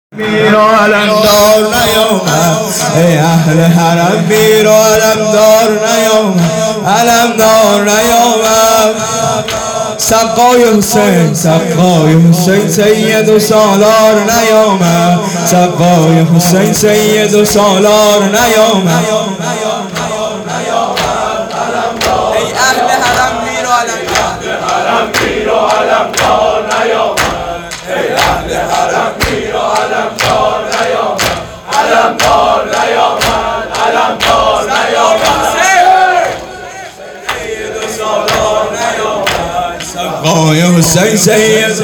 میر و علمدار نیامد ای اهل حرم. میر و علمدار نیامد، علمدار نیامد. سقای حسین، سقای حسین سید و سالار نیامد. سقای حسین سید و سالار نیامد. ای اهل حرم میر و علمدار، میر و علمدار نیامد. ای اهل حرم میر و علمدار نیامد. علمدار نیامد، علمدار نیامد. سید و سالار نیامد. سقای حسین سید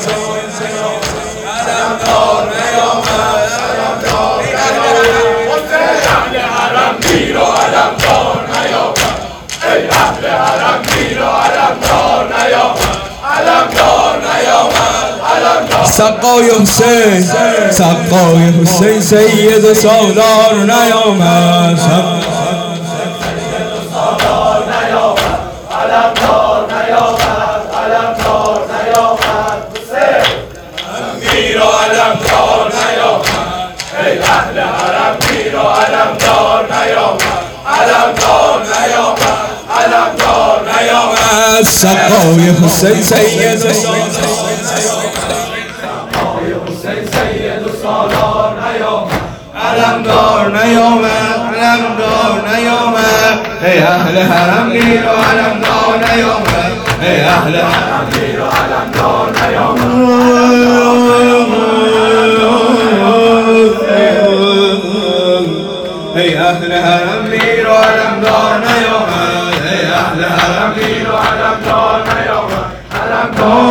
علمدار نیامد. ای اهل حرم میر و علمدار نیامد. ای اهل حرم میر و علمدار نیامد. علمدار نیامد، علمدار. سقای حسین، سقای حسین سید و سالار نیامد. سالار نیامد، علمدار نیامد، علمدار نیامد. میر و علمدار نیامد. ای اهل حرم میر و علمدار نیامد. علمدار نیامد، علمدار نیامد. سقای حسین سید و سالار نیامد. علمدار نیامد، علمدار نیامد. ای اهل حرم میر و علمدار نیامد. ای اهل حرم میر و علمدار نیامد. ای اهل حرم میر و علمدار نیامد. ای اهل حرم میر و علمدار نیامد. علمدار